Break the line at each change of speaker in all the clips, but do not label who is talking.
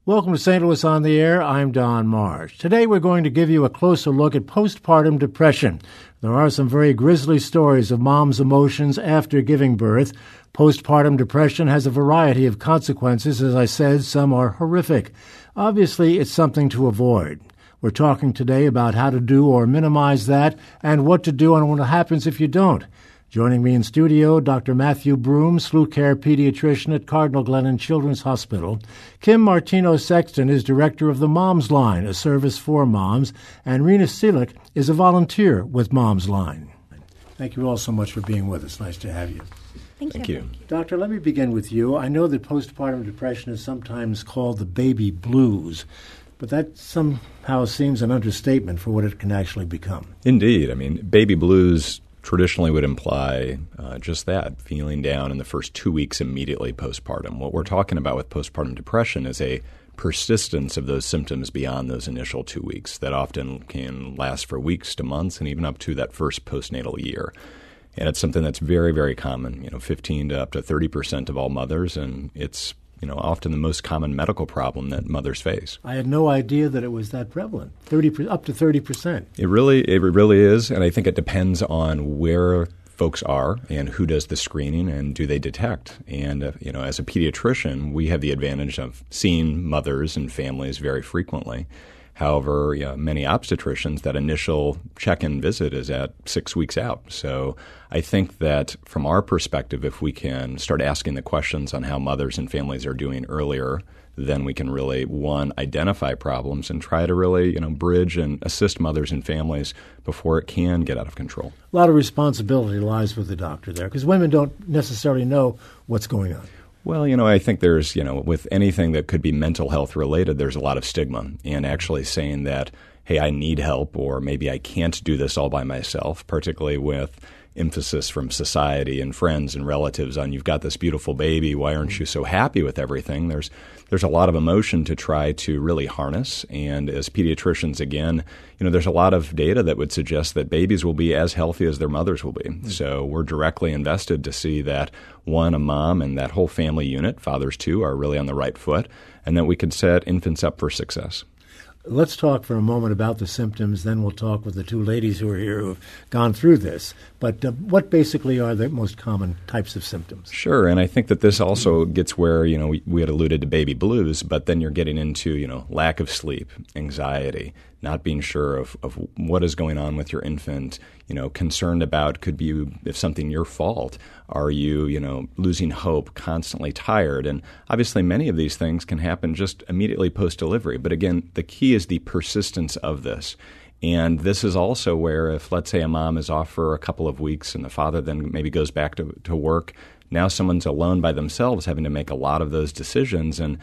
Welcome to St. Louis on the Air. I'm Don Marsh. Today we're going to give you a closer look at postpartum depression. There are some very grisly stories of moms' emotions after giving birth. Postpartum depression has a variety of consequences. As I said, some are horrific. Obviously, it's something to avoid. We're talking today about how to do or minimize that and what to do and what happens if you don't. Joining me in studio, Dr. Matthew Broom, SLU Care pediatrician at Cardinal Glennon Children's Hospital. Kim Martino-Sexton is director of the Moms Line, a service for moms, and Rena Selick is a volunteer with Moms Line. Thank you all so much for being with us. Nice to have you.
Thank you.
Doctor, let me begin with you. I know that postpartum depression is sometimes called the baby blues, but that somehow seems an understatement for what it can actually become.
Indeed. I mean, baby blues traditionally would imply just that, feeling down in the first 2 weeks immediately postpartum. What we're talking about with postpartum depression is a persistence of those symptoms beyond those initial 2 weeks that often can last for weeks to months and even up to that first postnatal year. And it's something that's very, very common, 15 to up to 30% of all mothers, and it's often the most common medical problem that mothers face.
I had no idea that it was that prevalent, up to 30%.
It really is, and I think it depends on where folks are and who does the screening and do they detect. And, as a pediatrician, we have the advantage of seeing mothers and families very frequently. However, many obstetricians, that initial check-in visit is at 6 weeks out. So I think that from our perspective, if we can start asking the questions on how mothers and families are doing earlier, then we can really, one, identify problems and try to really, bridge and assist mothers and families before it can get out of control.
A lot of responsibility lies with the doctor there because women don't necessarily know what's going on.
Well, I think there's, with anything that could be mental health related, there's a lot of stigma. And actually saying that, hey, I need help, or maybe I can't do this all by myself, particularly with emphasis from society and friends and relatives on you've got this beautiful baby, why aren't you so happy with everything? There's a lot of emotion to try to really harness. And as pediatricians, again, there's a lot of data that would suggest that babies will be as healthy as their mothers will be. Mm-hmm. So we're directly invested to see that, one, a mom and that whole family unit, fathers too, are really on the right foot, and that we can set infants up for success.
Let's talk for a moment about the symptoms, then we'll talk with the two ladies who are here who have gone through this. But what basically are the most common types of symptoms?
Sure, and I think that this also gets where, we had alluded to baby blues, but then you're getting into, lack of sleep, anxiety, not being sure of what is going on with your infant, concerned about could be if something your fault. Are you, losing hope, constantly tired? And obviously many of these things can happen just immediately post-delivery. But again, the key is the persistence of this. And this is also where if, let's say, a mom is off for a couple of weeks and the father then maybe goes back to work, now someone's alone by themselves having to make a lot of those decisions. And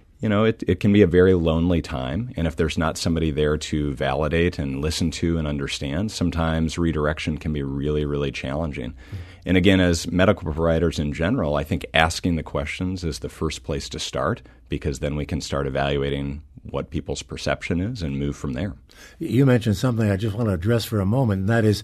it can be a very lonely time, and if there's not somebody there to validate and listen to and understand, sometimes redirection can be really, really challenging. Mm-hmm. And again, as medical providers in general, I think asking the questions is the first place to start, because then we can start evaluating what people's perception is and move from there.
You mentioned something I just want to address for a moment, and that is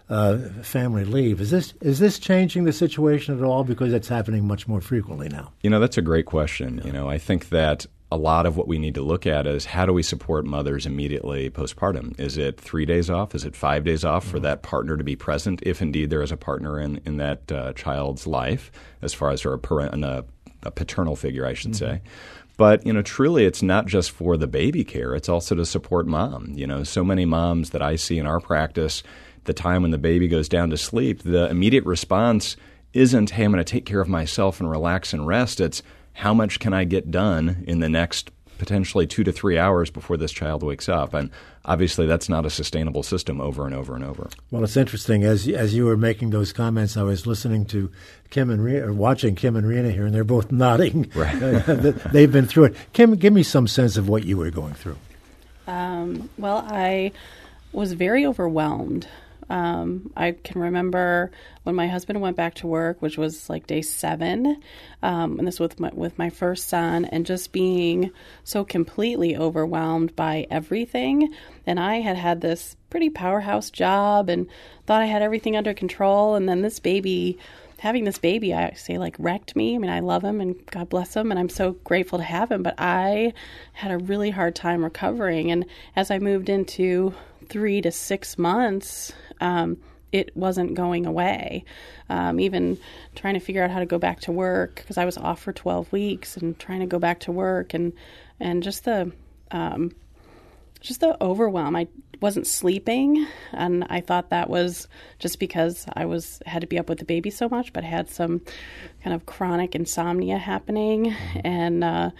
family leave. Is this changing the situation at all, because it's happening much more frequently now?
That's a great question. Yeah. I think that a lot of what we need to look at is how do we support mothers immediately postpartum? Is it 3 days off? Is it 5 days off for that partner to be present, if indeed there is a partner in that child's life, as far as a paternal figure, I should say. But, truly it's not just for the baby care. It's also to support mom. So many moms that I see in our practice, the time when the baby goes down to sleep, the immediate response isn't, hey, I'm going to take care of myself and relax and rest. It's, how much can I get done in the next potentially 2 to 3 hours before this child wakes up? And obviously that's not a sustainable system over and over and over.
Well, it's interesting. As you were making those comments, I was listening to Kim and Rena, or watching Kim and Rena here, and they're both nodding.
Right.
They've been through it. Kim, give me some sense of what you were going through.
Well, I was very overwhelmed. I can remember when my husband went back to work, which was like day 7, and this with my first son, and just being so completely overwhelmed by everything. And I had this pretty powerhouse job and thought I had everything under control, and then this baby having this baby, I say, like, wrecked me. I mean, I love him and God bless him, and I'm so grateful to have him, but I had a really hard time recovering. And as I moved into 3 to 6 months, it wasn't going away. Even trying to figure out how to go back to work, because I was off for 12 weeks, and trying to go back to work, and just the overwhelm. I wasn't sleeping, and I thought that was just because I had to be up with the baby so much, but I had some kind of chronic insomnia happening, and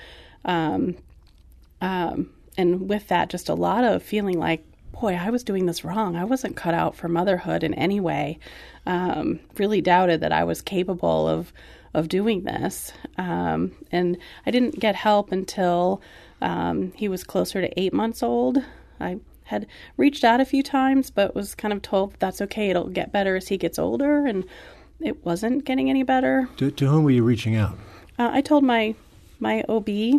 with that, just a lot of feeling like, boy, I was doing this wrong. I wasn't cut out for motherhood in any way. Really doubted that I was capable of doing this. And I didn't get help until he was closer to 8 months old. I had reached out a few times, but was kind of told that's okay, it'll get better as he gets older, and it wasn't getting any better.
To whom were you reaching out?
I told my OB. He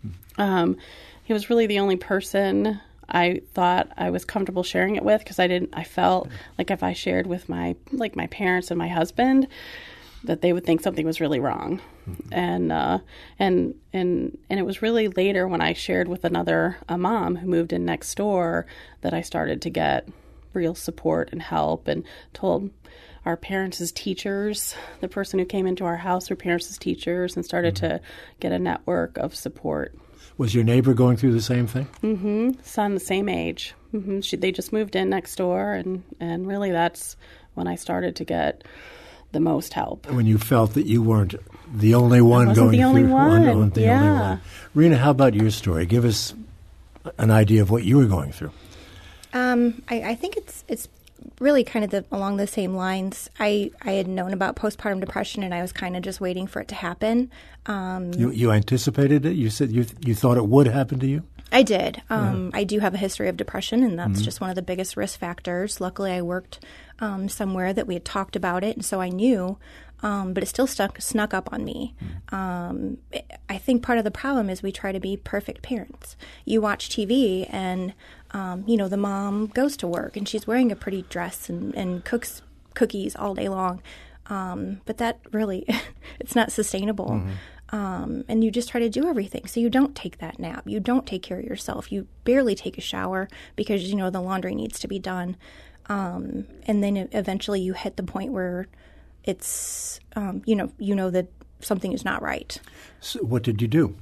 was really the only person I thought I was comfortable sharing it with, because I felt like if I shared with my parents and my husband, that they would think something was really wrong. Mm-hmm. And it was really later when I shared with a mom who moved in next door, that I started to get real support and help, and told our parents as teachers, the person who came into our house, her parents as teachers, and started to get a network of support.
Was your neighbor going through the same thing?
Mm-hmm. Son, the same age. Mm-hmm. They just moved in next door, and really that's when I started to get the most help.
When you felt that you weren't the only one
going through.
The only one. Rena, how about your story? Give us an idea of what you were going through.
I think it's really kind of along the same lines. I had known about postpartum depression, and I was kind of just waiting for it to happen.
You anticipated it? You said you thought it would happen to you?
I did. I do have a history of depression, and that's just one of the biggest risk factors. Luckily, I worked somewhere that we had talked about it, and so I knew, but it still snuck up on me. I think part of the problem is we try to be perfect parents. You watch TV, and the mom goes to work, and she's wearing a pretty dress and cooks cookies all day long, but that really, it's not sustainable. And you just try to do everything. So you don't take that nap. You don't take care of yourself. You barely take a shower because, the laundry needs to be done. And then eventually you hit the point where it's, that something is not right.
So what did you do?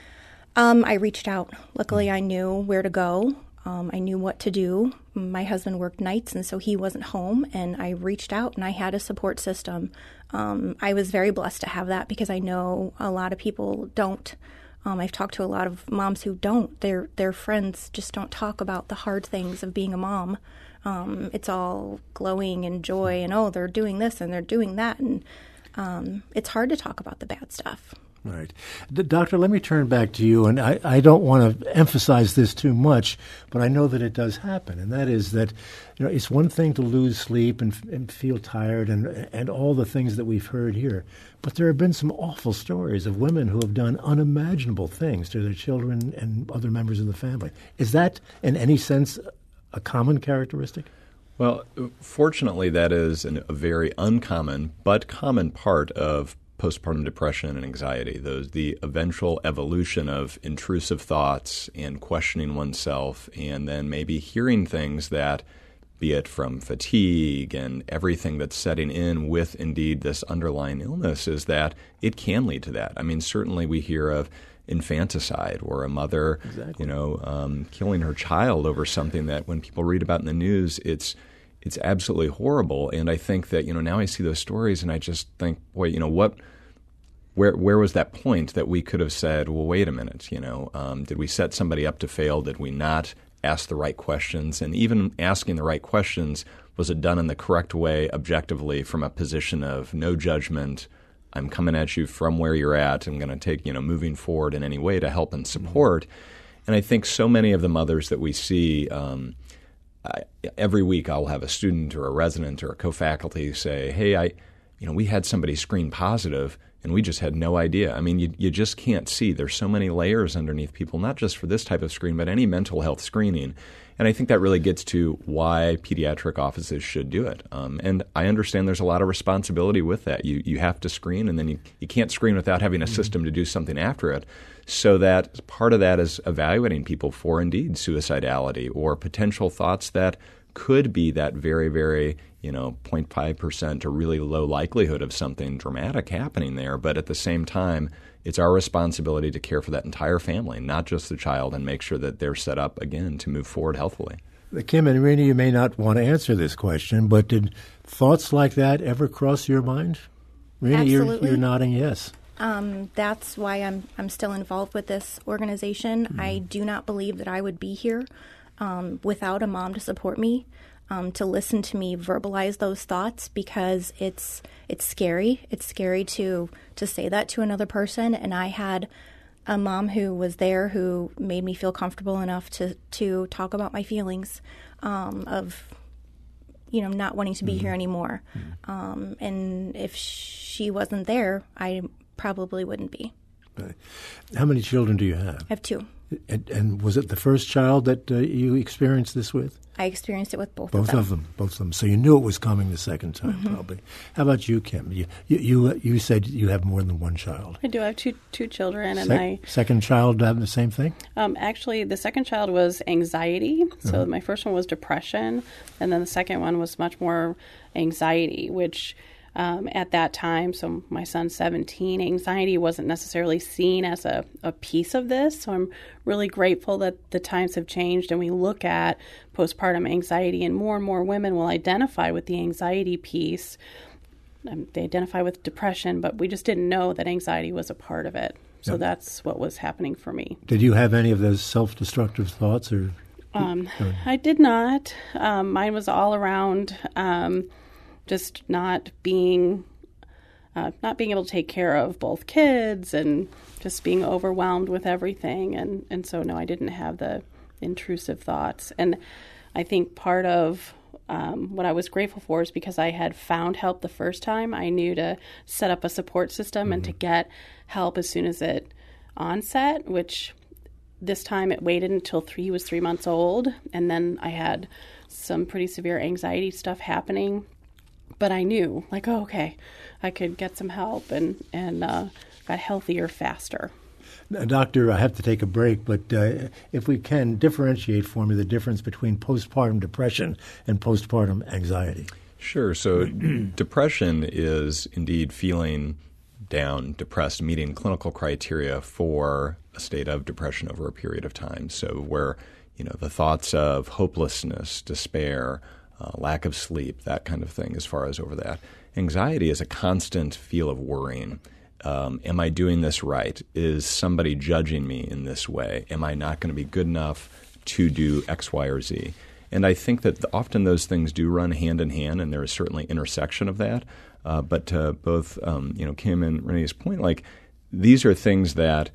I reached out. Luckily, I knew where to go. I knew what to do. My husband worked nights, and so he wasn't home, and I reached out, and I had a support system. I was very blessed to have that, because I know a lot of people don't. I've talked to a lot of moms who don't. Their friends just don't talk about the hard things of being a mom. It's all glowing and joy, and they're doing this and they're doing that, and it's hard to talk about the bad stuff.
Right. Doctor, let me turn back to you, and I don't want to emphasize this too much, but I know that it does happen, and that is that it's one thing to lose sleep and feel tired and all the things that we've heard here, but there have been some awful stories of women who have done unimaginable things to their children and other members of the family. Is that, in any sense, a common characteristic?
Well, fortunately, that is a very uncommon but common part of postpartum depression and anxiety, the eventual evolution of intrusive thoughts and questioning oneself, and then maybe hearing things that, be it from fatigue and everything that's setting in with indeed this underlying illness, is that it can lead to that. I mean, certainly we hear of infanticide, or a mother, killing her child over something that when people read about in the news, it's absolutely horrible. And I think that, now I see those stories and I just think, boy, where was that point that we could have said, well, wait a minute, did we set somebody up to fail? Did we not ask the right questions? And even asking the right questions, was it done in the correct way, objectively, from a position of no judgment? I'm coming at you from where you're at. I'm going to take, moving forward in any way to help and support. And I think so many of the mothers that we see, every week I'll have a student or a resident or a co-faculty say, hey, we had somebody screen positive, And we just had no idea. I mean, you just can't see. There's so many layers underneath people, not just for this type of screen, but any mental health screening. And I think that really gets to why pediatric offices should do it. And I understand there's a lot of responsibility with that. You have to screen, and then you can't screen without having a system to do something after it. So that part of that is evaluating people for, indeed, suicidality or potential thoughts that could be that very, very, 0.5% or really low likelihood of something dramatic happening there. But at the same time, it's our responsibility to care for that entire family, not just the child, and make sure that they're set up, again, to move forward healthfully.
Kim and Rena, you may not want to answer this question, but did thoughts like that ever cross your mind? Rena,
Absolutely.
You're nodding yes.
That's why I'm still involved with this organization. Mm-hmm. I do not believe that I would be here without a mom to support me, to listen to me verbalize those thoughts, because it's scary. It's scary to say that to another person. And I had a mom who was there who made me feel comfortable enough to talk about my feelings of not wanting to be here anymore. Mm-hmm. And if she wasn't there, I probably wouldn't be.
Right. How many children do you have?
I have 2.
And was it the first child that you experienced this with?
I experienced it with both
of them. Both of them. So you knew it was coming the second time, mm-hmm. probably. How about you, Kim? You said you have more than one child.
I do. I have two children, and
second child having the same thing.
Actually, the second child was anxiety. So my first one was depression, and then the second one was much more anxiety, which. At that time, so my son's 17, anxiety wasn't necessarily seen as a piece of this. So I'm really grateful that the times have changed and we look at postpartum anxiety, and more women will identify with the anxiety piece. They identify with depression, but we just didn't know that anxiety was a part of it. So that's what was happening for me.
Did you have any of those self-destructive thoughts?
I did not. Mine was all around... just not being able to take care of both kids and just being overwhelmed with everything. And so, no, I didn't have the intrusive thoughts. And I think part of what I was grateful for is because I had found help the first time, I knew to set up a support system mm-hmm. and to get help as soon as it onset, which this time it waited until he was 3 months old. And then I had some pretty severe anxiety stuff happening. But I knew, okay, I could get some help and got healthier faster.
Now, Doctor, I have to take a break, but if we can differentiate for me the difference between postpartum depression and postpartum anxiety.
Sure. So depression is indeed feeling down, depressed, meeting clinical criteria for a state of depression over a period of time. So where, the thoughts of hopelessness, despair, lack of sleep, that kind of thing as far as over that. Anxiety is a constant feel of worrying. Am I doing this right? Is somebody judging me in this way? Am I not going to be good enough to do X, Y, or Z? And I think that often those things do run hand in hand, and there is certainly intersection of that. But to both Kim and Renee's point, these are things that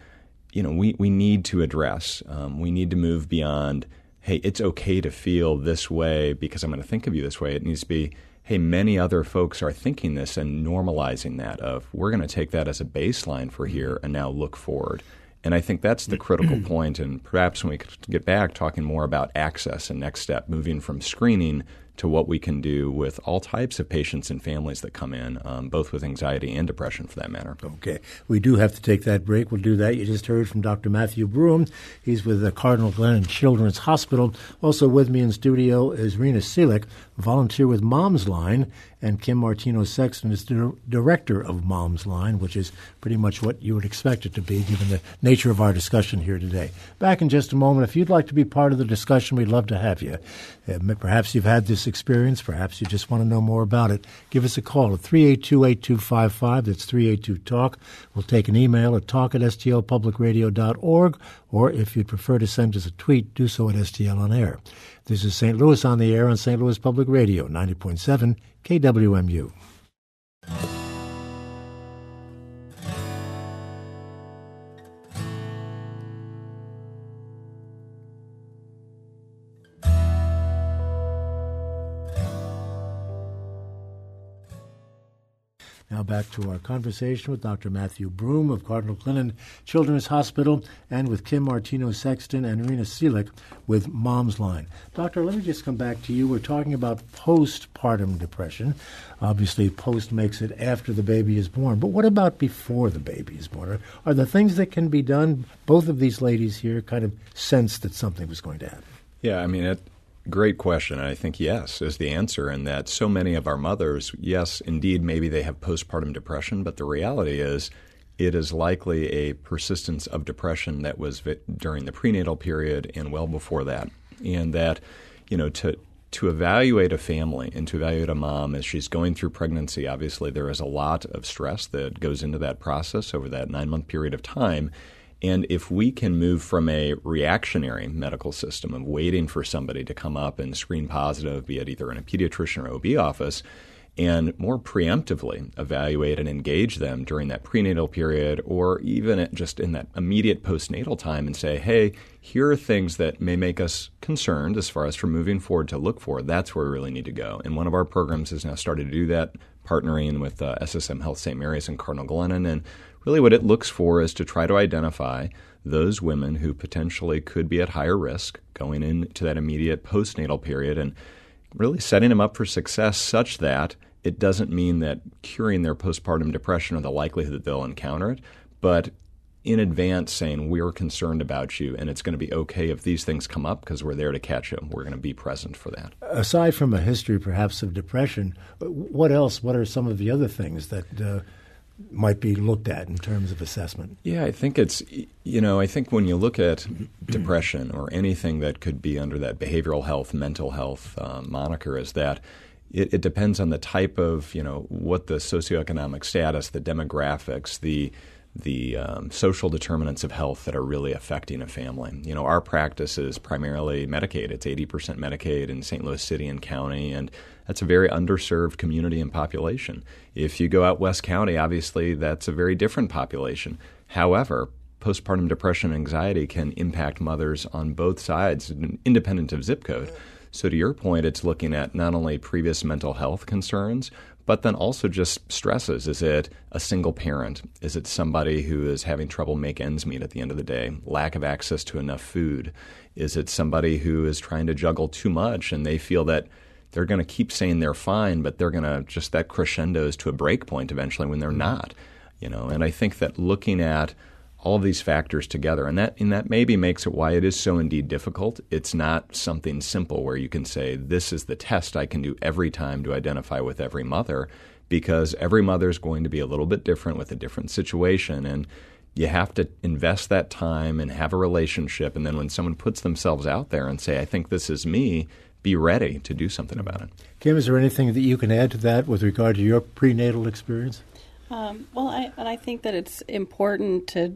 we need to address. We need to move beyond, hey, it's okay to feel this way because I'm going to think of you this way. It needs to be, hey, many other folks are thinking this, and normalizing that of we're going to take that as a baseline for here and now look forward. And I think that's the critical point. And perhaps when we get back talking more about access and next step, moving from screening to what we can do with all types of patients and families that come in, both with anxiety and depression for that matter.
Okay. We do have to take that break. We'll do that. You just heard from Dr. Matthew Broom. He's with the Cardinal Glennon Children's Hospital. Also with me in studio is Rena Seelick, volunteer with Mom's Line, and Kim Martino-Sexton is the director of Mom's Line, which is pretty much what you would expect it to be given the nature of our discussion here today. Back in just a moment. If you'd like to be part of the discussion, we'd love to have you. Perhaps you've had this experience. Perhaps you just want to know more about it. Give us a call at 382-8255. That's 382-TALK. We'll take an email at talk@stlpublicradio.org, or if you'd prefer to send us a tweet, do so at STL On Air. This is St. Louis on the Air on St. Louis Public Radio, 90.7 KWMU. Now, Now back to our conversation with Dr. Matthew Broom of Cardinal Glennon Children's Hospital and with Kim Martino-Sexton and Irina Seelig with Mom's Line. Doctor, let me just come back to you. We're talking about postpartum depression. Obviously, post makes it after the baby is born. But what about before the baby is born? Are there things that can be done? Both of these ladies here kind of sensed that something was going to happen.
Yeah, I mean, great question. And I think yes is the answer, in that so many of our mothers, yes, indeed, maybe they have postpartum depression, but the reality is it is likely a persistence of depression that was during the prenatal period and well before that. And that, to evaluate a family and to evaluate a mom as she's going through pregnancy, obviously there is a lot of stress that goes into that process over that 9-month period of time. And if we can move from a reactionary medical system of waiting for somebody to come up and screen positive, be it either in a pediatrician or OB office, and more preemptively evaluate and engage them during that prenatal period or even just in that immediate postnatal time and say, hey, here are things that may make us concerned as far as from moving forward to look for, that's where we really need to go. And one of our programs has now started to do that, partnering with SSM Health St. Mary's and Cardinal Glennon. And really what it looks for is to try to identify those women who potentially could be at higher risk going into that immediate postnatal period and really setting them up for success such that it doesn't mean that curing their postpartum depression or the likelihood that they'll encounter it, but in advance saying we're concerned about you and it's going to be okay if these things come up because we're there to catch them. We're going to be present for that.
Aside from a history perhaps of depression, what else? What are some of the other things that might be looked at in terms of assessment?
Yeah, I think it's, I think when you look at depression or anything that could be under that behavioral health, mental health moniker, is that it depends on the type of, what the socioeconomic status, the demographics, the social determinants of health that are really affecting a family. Our practice is primarily Medicaid. It's 80% Medicaid in St. Louis City and County, and that's a very underserved community and population. If you go out West County, obviously that's a very different population. However, postpartum depression and anxiety can impact mothers on both sides, independent of zip code. So to your point, it's looking at not only previous mental health concerns, but then also just stresses. Is it a single parent? Is it somebody who is having trouble make ends meet at the end of the day? Lack of access to enough food? Is it somebody who is trying to juggle too much and they feel that they're going to keep saying they're fine, but they're going to just that crescendos to a break point eventually when they're not? And I think that looking at all of these factors together, and that maybe makes it why it is so indeed difficult. It's not something simple where you can say, this is the test I can do every time to identify with every mother, because every mother is going to be a little bit different with a different situation, and you have to invest that time and have a relationship, and then when someone puts themselves out there and say, I think this is me, be ready to do something about it.
Kim, is there anything that you can add to that with regard to your prenatal experience?
I think that it's important to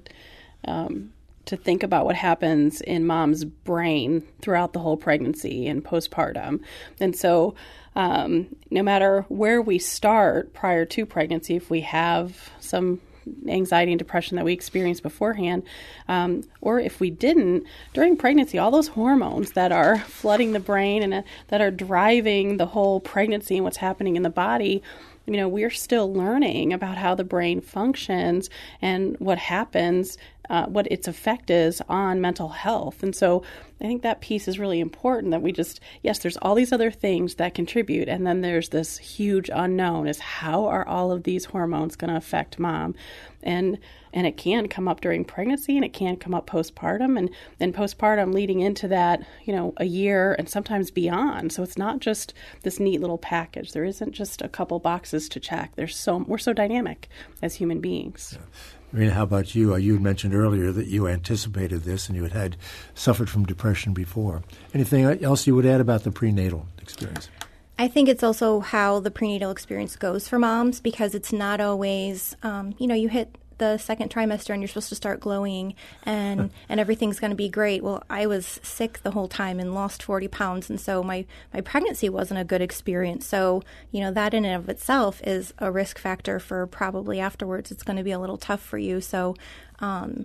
think about what happens in mom's brain throughout the whole pregnancy and postpartum. And so no matter where we start prior to pregnancy, if we have some anxiety and depression that we experienced beforehand, or if we didn't, during pregnancy, all those hormones that are flooding the brain and that are driving the whole pregnancy and what's happening in the body, we're still learning about how the brain functions and what happens, what its effect is on mental health. And so I think that piece is really important, that we yes, there's all these other things that contribute, and then there's this huge unknown is how are all of these hormones going to affect mom? And it can come up during pregnancy, and it can come up postpartum, and then postpartum leading into that, a year and sometimes beyond. So it's not just this neat little package. There isn't just a couple boxes to check. We're so dynamic as human beings.
Yeah. Irina, how about you? You had mentioned earlier that you anticipated this and you had suffered from depression before. Anything else you would add about the prenatal experience?
I think it's also how the prenatal experience goes for moms, because it's not always, you hit the second trimester and you're supposed to start glowing and everything's going to be great. Well, I was sick the whole time and lost 40 pounds. And so my pregnancy wasn't a good experience. So, that in and of itself is a risk factor for probably afterwards. It's going to be a little tough for you. So,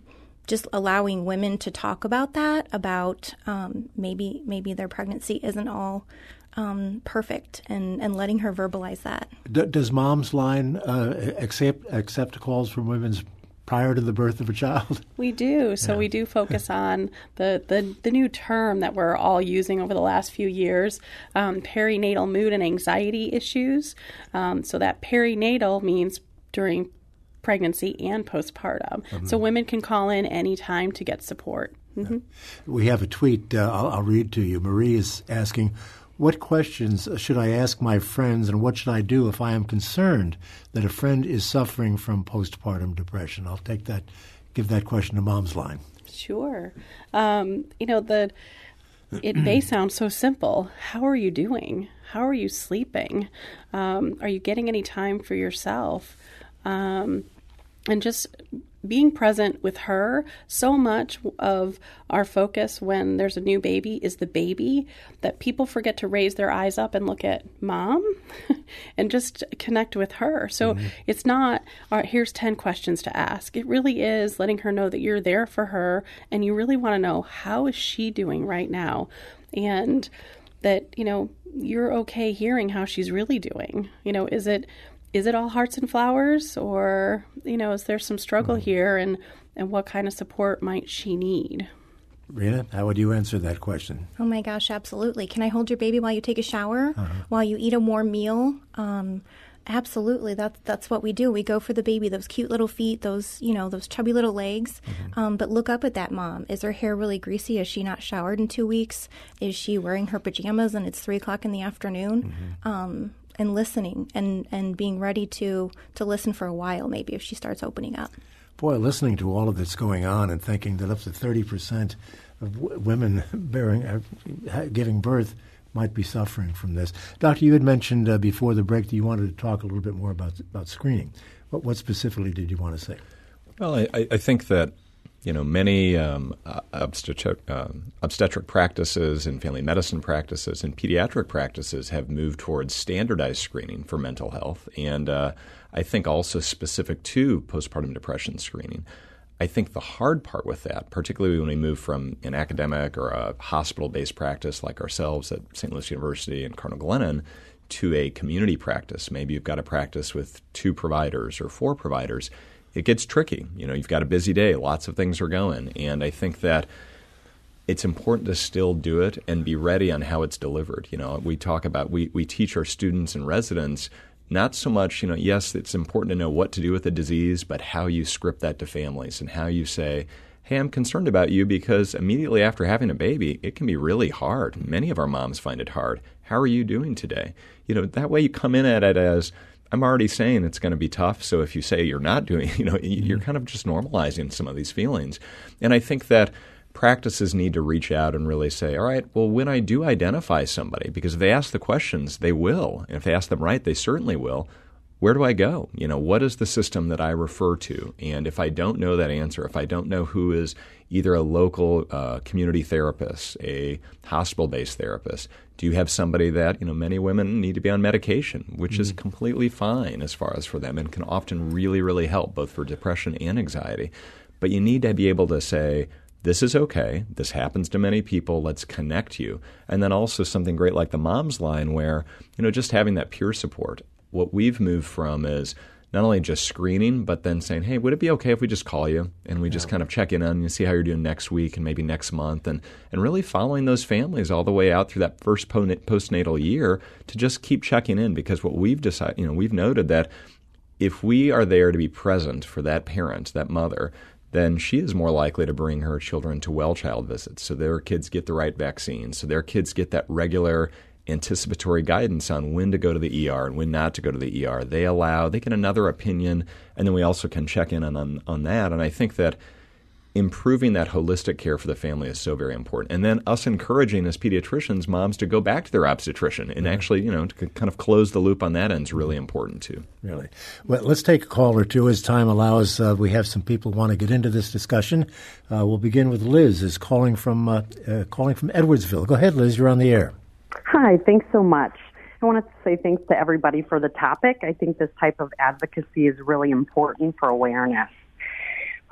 just allowing women to talk about that, about maybe their pregnancy isn't all perfect, and letting her verbalize that.
Does Mom's Line accept calls from women prior to the birth of a child?
We do. So we do focus on the new term that we're all using over the last few years, perinatal mood and anxiety issues. So that perinatal means during pregnancy and postpartum. So women can call in anytime to get support.
We have a tweet I'll read to you. Marie is asking, what questions should I ask my friends, and what should I do if I am concerned that a friend is suffering from postpartum depression? I'll give that question to Mom's Line.
Sure. It may sound so simple. How are you doing? How are you sleeping? Are you getting any time for yourself? And just being present with her. So much of our focus when there's a new baby is the baby, that people forget to raise their eyes up and look at Mom and just connect with her. So it's not, all right, here's 10 questions to ask. It really is letting her know that you're there for her, and you really want to know, how is she doing right now? And that, you're okay hearing how she's really doing. Is it all hearts and flowers, or, is there some struggle here, and what kind of support might she need?
Rena, how would you answer that question?
Oh my gosh, absolutely. Can I hold your baby while you take a shower, while you eat a warm meal? Absolutely. That's what we do. We go for the baby, those cute little feet, those chubby little legs. But look up at that mom. Is her hair really greasy? Is she not showered in 2 weeks? Is she wearing her pajamas and it's 3 o'clock in the afternoon? And listening and being ready to listen for a while, maybe, if she starts opening up.
Boy, listening to all of this going on and thinking that up to 30% of women giving birth might be suffering from this. Doctor, you had mentioned before the break that you wanted to talk a little bit more about screening. What specifically did you want to say?
Well, I think that many obstetric practices and family medicine practices and pediatric practices have moved towards standardized screening for mental health, and I think also specific to postpartum depression screening. I think the hard part with that, particularly when we move from an academic or a hospital-based practice like ourselves at St. Louis University and Cardinal Glennon, to a community practice. Maybe you've got a practice with 2 providers or 4 providers. It gets tricky. You've got a busy day, lots of things are going, and I think that it's important to still do it and be ready on how it's delivered. We talk about, we teach our students and residents not so much, yes, it's important to know what to do with the disease, but how you script that to families and how you say, hey, I'm concerned about you because immediately after having a baby, it can be really hard. Many of our moms find it hard. How are you doing today? That way you come in at it as, I'm already saying it's going to be tough, so if you say you're not doing, you're kind of just normalizing some of these feelings. And I think that practices need to reach out and really say, all right, well, when I do identify somebody, because if they ask the questions, they will. And if they ask them right, they certainly will. Where do I go? What is the system that I refer to? And if I don't know that answer, if I don't know who is either a local community therapist, a hospital-based therapist, do you have somebody that, many women need to be on medication, which is completely fine as far as for them and can often really, really help both for depression and anxiety. But you need to be able to say, this is okay. This happens to many people. Let's connect you. And then also something great like the Mom's Line where, just having that peer support. What we've moved from is not only just screening, but then saying, hey, would it be okay if we just call you and we just kind of check in on you, see how you're doing next week and maybe next month, and really following those families all the way out through that first postnatal year to just keep checking in, because what we've decided, we've noted that if we are there to be present for that parent, that mother, then she is more likely to bring her children to well child visits so their kids get the right vaccines, so their kids get that regular anticipatory guidance on when to go to the ER and when not to go to the ER. They get another opinion, and then we also can check in on that. And I think that improving that holistic care for the family is so very important. And then us encouraging as pediatricians, moms to go back to their obstetrician and actually, to kind of close the loop on that end is really important too.
Really. Well, let's take a call or two as time allows. We have some people who want to get into this discussion. We'll begin with Liz, who's calling from Edwardsville. Go ahead, Liz. You're on the air.
Hi, thanks so much. I wanted to say thanks to everybody for the topic. I think this type of advocacy is really important for awareness.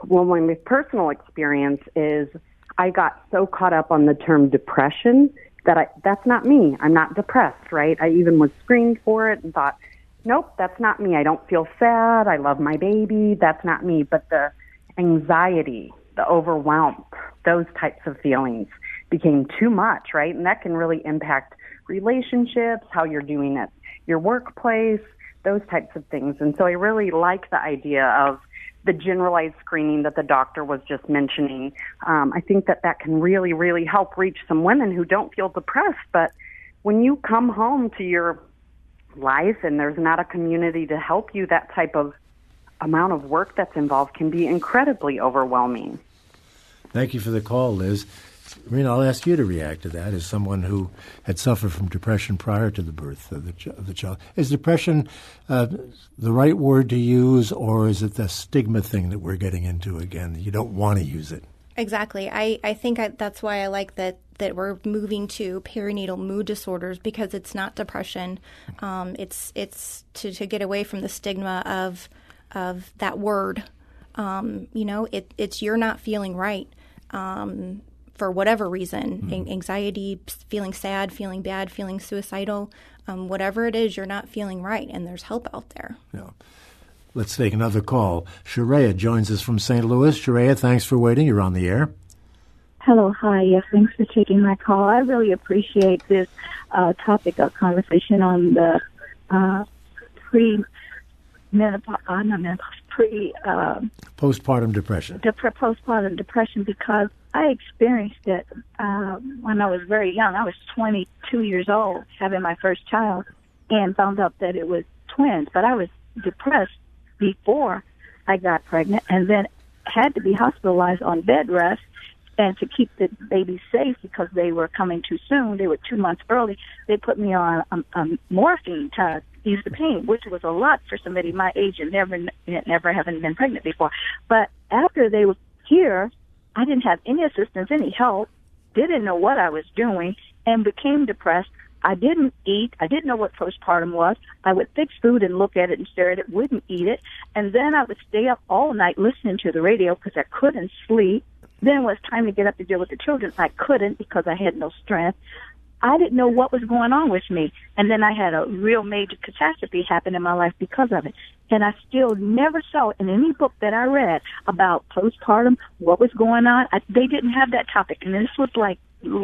Well, my personal experience is I got so caught up on the term depression that that's not me. I'm not depressed, right? I even was screened for it and thought, nope, that's not me. I don't feel sad. I love my baby. That's not me. But the anxiety, the overwhelm, those types of feelings became too much, right? And that can really impact relationships, how you're doing at your workplace, those types of things. And so I really like the idea of the generalized screening that the doctor was just mentioning. I think that can really, really help reach some women who don't feel depressed. But when you come home to your life and there's not a community to help you, that type of amount of work that's involved can be incredibly overwhelming.
Thank you for the call, Liz. Rena, I'll ask you to react to that as someone who had suffered from depression prior to the birth of the child. Is depression the right word to use, or is it the stigma thing that we're getting into again? You don't want to use it.
Exactly. I think that's why I like that we're moving to perinatal mood disorders, because it's not depression. It's to get away from the stigma of that word. It's you're not feeling right. For whatever reason, anxiety, feeling sad, feeling bad, feeling suicidal, whatever it is, you're not feeling right, and there's help out there.
Yeah. Let's take another call. Sharia joins us from St. Louis. Sharia, thanks for waiting. You're on the air.
Hello, hi. Yes, thanks for taking my call. I really appreciate this topic of conversation on the
postpartum depression.
Postpartum depression, because I experienced it when I was very young. I was 22 years old, having my first child, and found out that it was twins. But I was depressed before I got pregnant, and then had to be hospitalized on bed rest, and to keep the baby safe because they were coming too soon. They were 2 months early. They put me on morphine to ease the pain, which was a lot for somebody my age and never having been pregnant before. But after they were here, I didn't have any assistance, any help, didn't know what I was doing, and became depressed. I didn't eat. I didn't know what postpartum was. I would fix food and look at it and stare at it, wouldn't eat it. And then I would stay up all night listening to the radio because I couldn't sleep. Then it was time to get up to deal with the children. I couldn't because I had no strength. I didn't know what was going on with me. And then I had a real major catastrophe happen in my life because of it. And I still never saw in any book that I read about postpartum, what was going on. They didn't have that topic. And this was like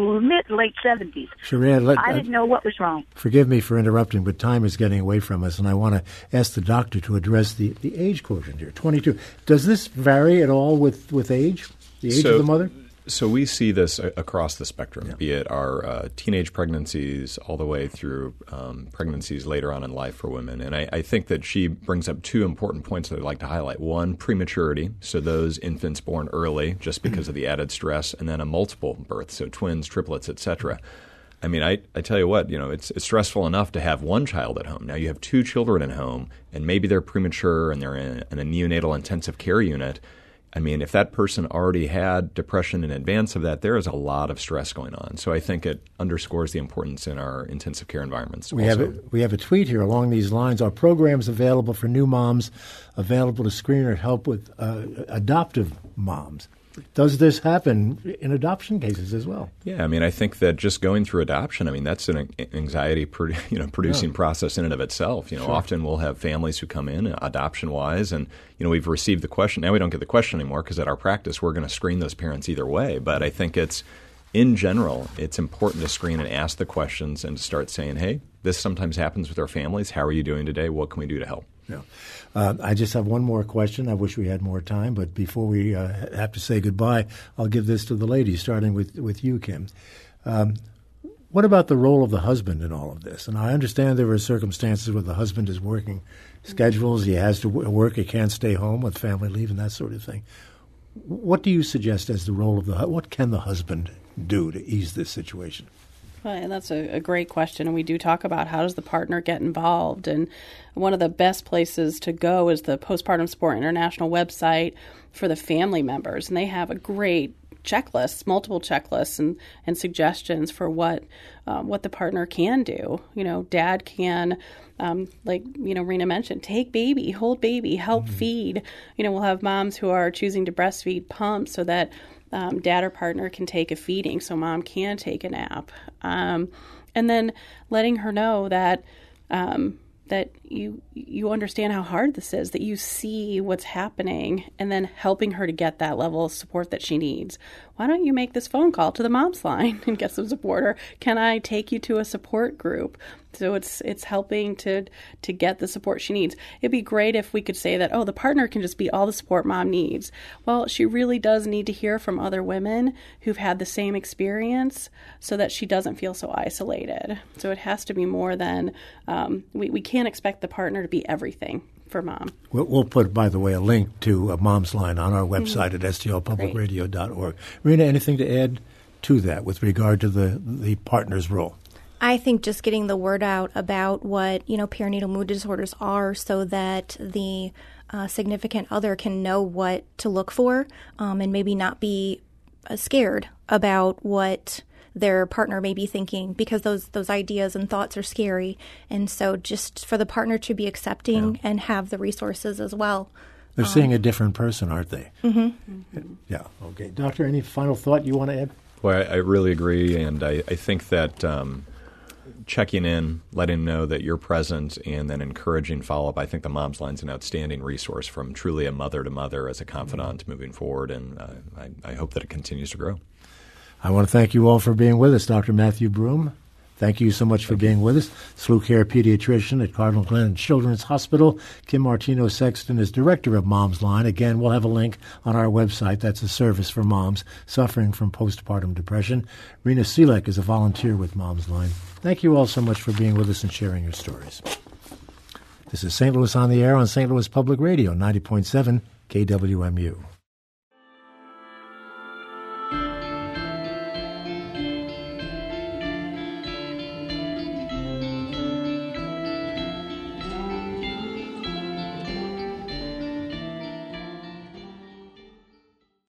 late 70s.
Sharia,
I didn't know what was wrong.
Forgive me for interrupting, but time is getting away from us, and I want to ask the doctor to address the age quotient here, 22. Does this vary at all with age, the age of the mother?
So we see this across the spectrum, be it our teenage pregnancies all the way through pregnancies later on in life for women. And I think that she brings up two important points that I'd like to highlight. One, prematurity, so those infants born early just because of the added stress, and then a multiple birth, so twins, triplets, et cetera. I mean, I tell you what, it's stressful enough to have one child at home. Now you have two children at home, and maybe they're premature and they're in a neonatal intensive care unit. I mean, if that person already had depression in advance of that, there is a lot of stress going on. So I think it underscores the importance in our intensive care environments.
We have a tweet here along these lines. Our programs available for new moms, available to screen or help with adoptive moms. Does this happen in adoption cases as well?
Yeah, I mean, I think that just going through adoption, I mean, that's an anxiety producing process in and of itself. Sure. Often we'll have families who come in adoption-wise, and we've received the question. Now we don't get the question anymore because at our practice we're going to screen those parents either way. But I think in general, it's important to screen and ask the questions and to start saying, hey, this sometimes happens with our families. How are you doing today? What can we do to help?
Yeah. I just have one more question. I wish we had more time, but before we have to say goodbye, I'll give this to the ladies, starting with you, Kim. What about the role of the husband in all of this? And I understand there are circumstances where the husband is working schedules. He has to work. He can't stay home with family leave and that sort of thing. What do you suggest as the role of what can the husband do to ease this situation?
Well, and that's a great question, and we do talk about how does the partner get involved, and one of the best places to go is the Postpartum Support International website for the family members, and they have a great checklists, multiple checklists, and suggestions for what the partner can do. Dad can, like Rena mentioned, take baby, hold baby, help feed. We'll have moms who are choosing to breastfeed pump so that dad or partner can take a feeding, so mom can take a nap, and then letting her know that that you understand how hard this is, that you see what's happening, and then helping her to get that level of support that she needs. Why don't you make this phone call to the Moms Line and get some support? Or can I take you to a support group? So it's helping to get the support she needs. It'd be great if we could say that, the partner can just be all the support mom needs. Well, she really does need to hear from other women who've had the same experience so that she doesn't feel so isolated. So it has to be more than, we can't expect the partner to be everything for mom.
We'll put, by the way, a link to Mom's Line on our website at stlpublicradio.org. Rena, anything to add to that with regard to the partner's role?
I think just getting the word out about what, perinatal mood disorders are so that the significant other can know what to look for and maybe not be scared about what their partner may be thinking, because those ideas and thoughts are scary. And so just for the partner to be accepting and have the resources as well.
They're seeing a different person, aren't they?
Mm-hmm.
Yeah. Okay. Doctor, any final thought you want to add?
Well, I really agree, and I think that checking in, letting them know that you're present, and then encouraging follow-up. I think the Mom's Line's an outstanding resource from truly a mother to mother as a confidant moving forward, and I hope that it continues to grow.
I want to thank you all for being with us. Dr. Matthew Broom, thank you so much for being with us. SLU Care pediatrician at Cardinal Glen Children's Hospital. Kim Martino-Sexton is director of Mom's Line. Again, we'll have a link on our website. That's a service for moms suffering from postpartum depression. Rena Selek is a volunteer with Mom's Line. Thank you all so much for being with us and sharing your stories. This is St. Louis on the Air on St. Louis Public Radio, 90.7 KWMU.